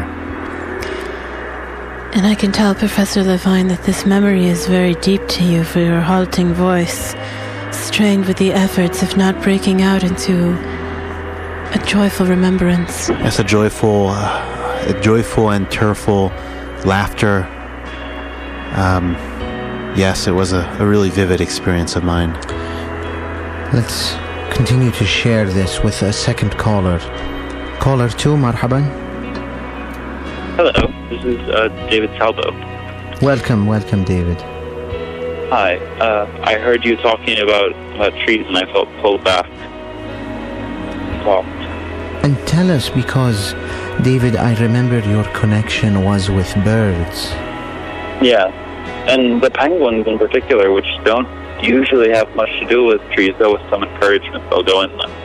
And I can tell, Professor Levine, that this memory is very deep to you, for your halting voice, strained with the efforts of not breaking out into A joyful remembrance. It's a joyful, uh, a joyful and tearful laughter. Um, yes, it was a, a really vivid experience of mine. Let's continue to share this with a second caller. Caller two, marhaban. Hello, this is uh, David Talbo. Welcome, welcome, David. Hi, uh, I heard you talking about uh, trees and I felt pulled back. Talked. And tell us, because, David, I remember your connection was with birds. Yeah, and the penguins in particular, which don't usually have much to do with trees, though with some encouragement they'll go in them.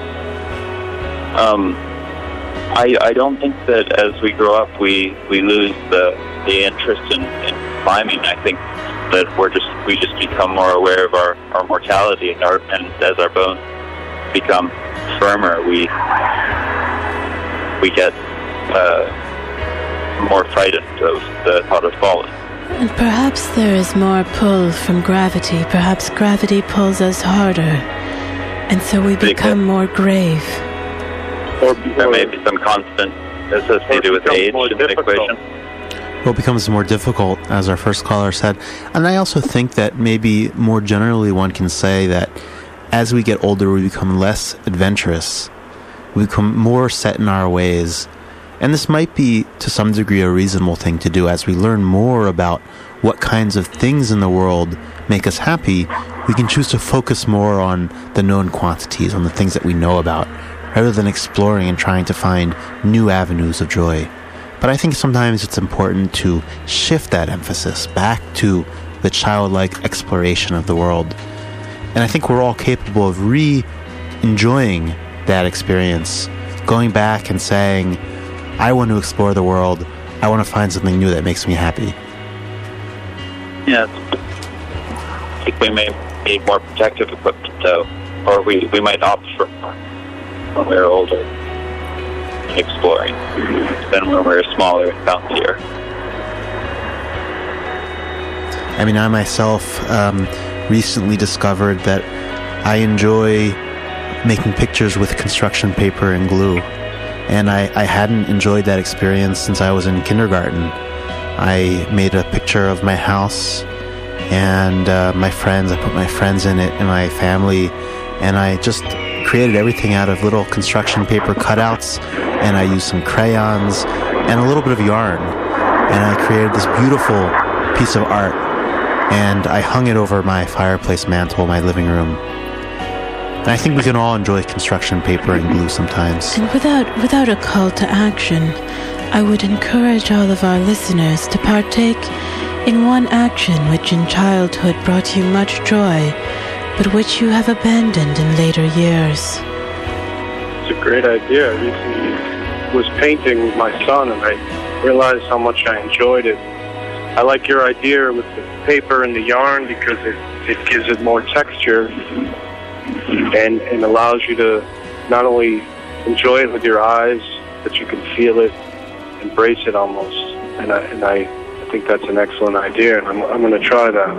Um, I I don't think that as we grow up we, we lose the the interest in, in climbing. I think that we're just we just become more aware of our, our mortality, and, our, and as our bones become firmer, we we get uh, more frightened of the thought of falling. And perhaps there is more pull from gravity. Perhaps gravity pulls us harder, and so we become more grave. Or there may be some constant associated with age in the equation. Well, it becomes more difficult, as our first caller said. And I also think that maybe more generally one can say that as we get older, we become less adventurous. We become more set in our ways. And this might be, to some degree, a reasonable thing to do. As we learn more about what kinds of things in the world make us happy, we can choose to focus more on the known quantities, on the things that we know about, rather than exploring and trying to find new avenues of joy. But I think sometimes it's important to shift that emphasis back to the childlike exploration of the world. And I think we're all capable of re-enjoying that experience, going back and saying, I want to explore the world. I want to find something new that makes me happy. Yeah. I think we may need more protective equipment, though, or we, we might opt for more when we're older and exploring than when we're smaller and bouncier. I mean, I myself um, recently discovered that I enjoy making pictures with construction paper and glue. And I, I hadn't enjoyed that experience since I was in kindergarten. I made a picture of my house and uh, my friends. I put my friends in it and my family. And I just created everything out of little construction paper cutouts. And I used some crayons and a little bit of yarn. And I created this beautiful piece of art. And I hung it over my fireplace mantle in my living room. And I think we can all enjoy construction paper and glue sometimes. And without without a call to action, I would encourage all of our listeners to partake in one action which in childhood brought you much joy, but which you have abandoned in later years. It's a great idea. I recently was painting with my son, and I realized how much I enjoyed it. I like your idea with the paper and the yarn because it, it gives it more texture. And, and allows you to not only enjoy it with your eyes, but you can feel it, embrace it almost. And I, and I, I think that's an excellent idea, and I'm, I'm going to try that.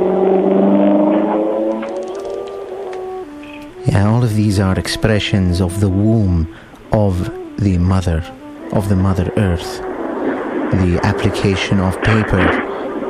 Yeah, all of these are expressions of the womb of the mother, of the Mother Earth. The application of paper.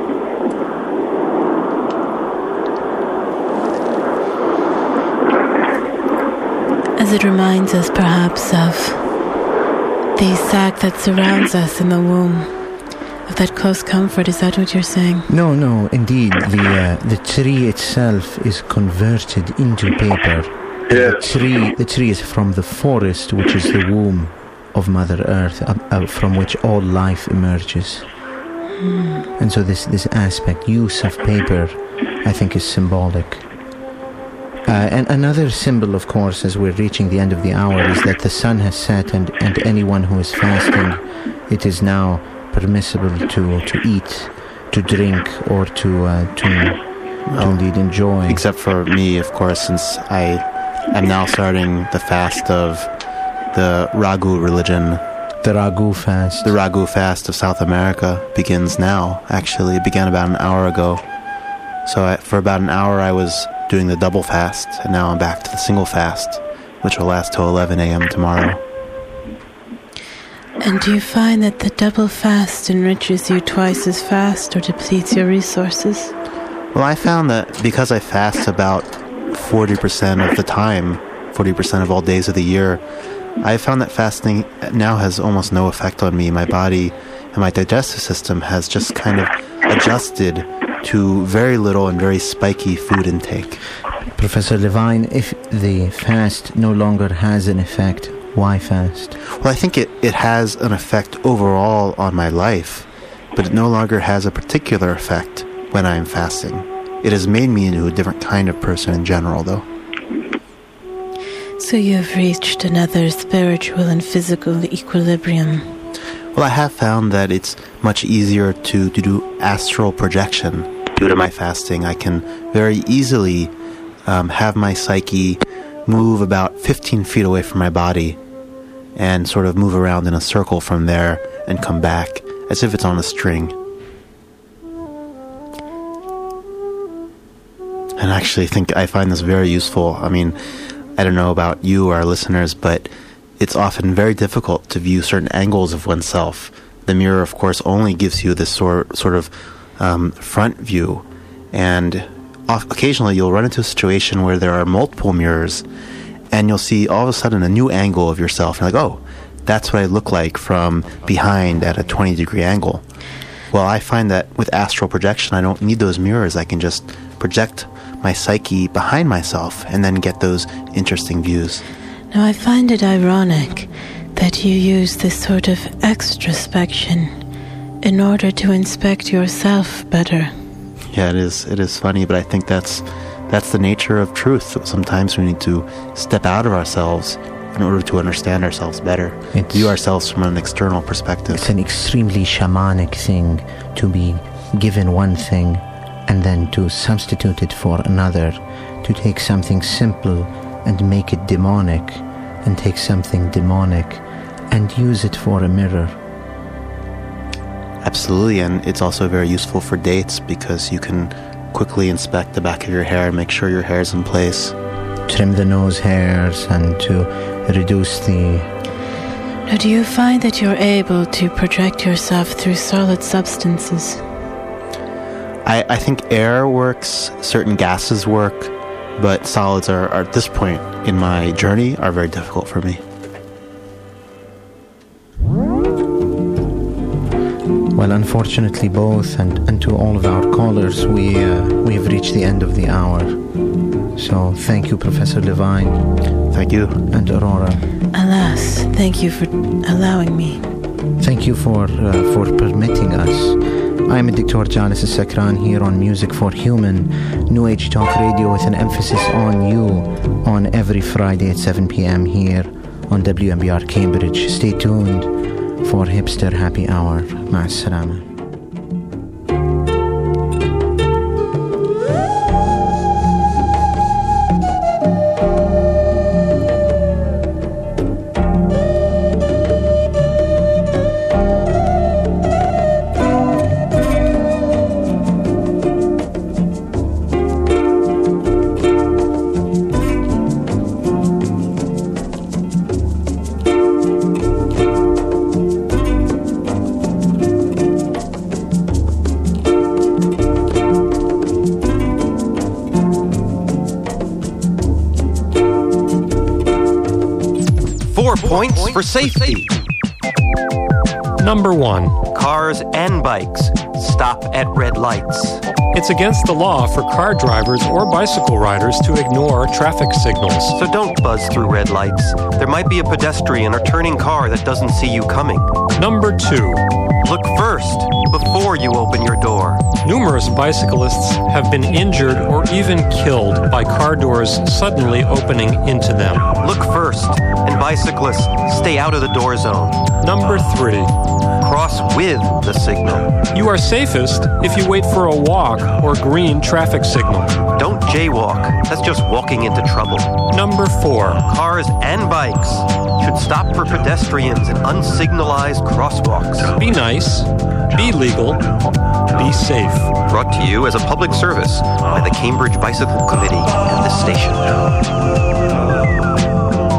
As it reminds us, perhaps, of the sack that surrounds us in the womb, of that close comfort. Is that what you're saying? No, no, indeed. The uh, the tree itself is converted into paper. Yes. The tree, the tree is from the forest, which is the womb of Mother Earth, uh, uh, from which all life emerges. Mm. And so this, this aspect, use of paper, I think is symbolic. Uh, and another symbol, of course, as we're reaching the end of the hour, is that the sun has set, and, and anyone who is fasting, it is now permissible to, to eat, to drink, or to uh, to, to indeed enjoy. Except for me, of course, since I am now starting the fast of the Ragu religion. The Ragu fast. The Ragu fast of South America begins now, actually. It began about an hour ago. So I, for about an hour I was doing the double fast, and now I'm back to the single fast. which will last till eleven a.m. tomorrow. And do you find that the double fast enriches you twice as fast or depletes your resources? Well, I found that because I fast about forty percent of the time, forty percent of all days of the year, I found that fasting now has almost no effect on me. My body and my digestive system has just kind of adjusted to very little and very spiky food intake. Professor Levine, if the fast no longer has an effect, why fast? Well, I think it, it has an effect overall on my life, but it no longer has a particular effect when I am fasting. It has made me into a different kind of person in general, though. So you have reached another spiritual and physical equilibrium. Well, I have found that it's much easier to, to do astral projection. Due to my fasting, I can very easily um, have my psyche move about fifteen feet away from my body and sort of move around in a circle from there and come back as if it's on a string. And I actually think I find this very useful. I mean, I don't know about you or our listeners, but it's often very difficult to view certain angles of oneself. The mirror, of course, only gives you this sort, sort of um, front view. And off, occasionally you'll run into a situation where there are multiple mirrors, and you'll see all of a sudden a new angle of yourself. You're like, oh, that's what I look like from behind at a twenty degree angle. Well, I find that with astral projection, I don't need those mirrors. I can just project my psyche behind myself and then get those interesting views. Now, I find it ironic that you use this sort of extrospection in order to inspect yourself better. Yeah, it is. It is funny, but I think that's that's the nature of truth. Sometimes we need to step out of ourselves in order to understand ourselves better, it's, view ourselves from an external perspective. It's an extremely shamanic thing to be given one thing and then to substitute it for another, to take something simple and make it demonic, and take something demonic and use it for a mirror. Absolutely, and it's also very useful for dates because you can quickly inspect the back of your hair and make sure your hair's in place. Trim the nose hairs and to reduce the... Now, do you find that you're able to project yourself through solid substances? I, I think air works, certain gases work, but solids are, are, at this point in my journey, are very difficult for me. Well, unfortunately both, and, and to all of our callers, we, uh, we have reached the end of the hour. So thank you, Professor Levine. Thank you. And Aurora. Alas, thank you for allowing me. Thank you for, uh, for permitting us. I'm Doctor Janis Sakran here on Music for Human, New Age Talk Radio with an emphasis on you on every Friday at seven p.m. here on W M B R Cambridge. Stay tuned for Hipster Happy Hour. Ma'as salama. Points for safety. Number one. Cars and bikes stop at red lights. It's against the law for car drivers or bicycle riders to ignore traffic signals. So don't buzz through red lights. There might be a pedestrian or turning car that doesn't see you coming. Number two. Look first before you open your door. Numerous bicyclists have been injured or even killed by car doors suddenly opening into them. Look first, and bicyclists, stay out of the door zone. Number three. Cross with the signal. You are safest if you wait for a walk or green traffic signal. Don't jaywalk. That's just walking into trouble. Number four. Cars and bikes should stop for pedestrians in unsignalized crosswalks. Be nice. Be legal. Be safe. Brought to you as a public service by the Cambridge Bicycle Committee and this station.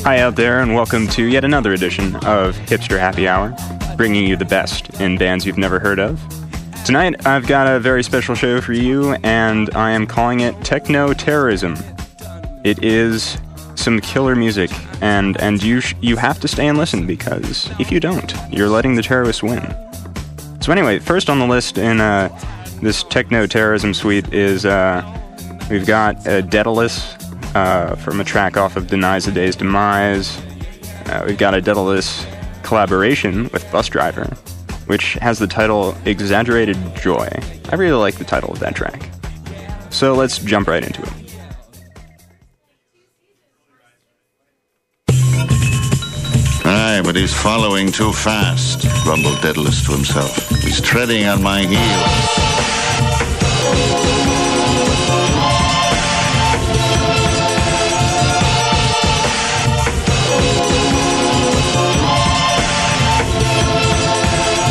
Hi out there, and welcome to yet another edition of Hipster Happy Hour, bringing you the best in bands you've never heard of. Tonight, I've got a very special show for you, and I am calling it Techno Terrorism. It is some killer music, and and you sh- you have to stay and listen, because if you don't, you're letting the terrorists win. So anyway, first on the list in uh, this Techno Terrorism suite is uh, we've got uh, Daedalus uh, from a track off of Denies the Day's Demise. Uh, we've got a Daedalus collaboration with Bus Driver, which has the title Exaggerated Joy. I really like the title of that track. So let's jump right into it. Aye, but he's following too fast, grumbled Daedalus to himself. He's treading on my heels.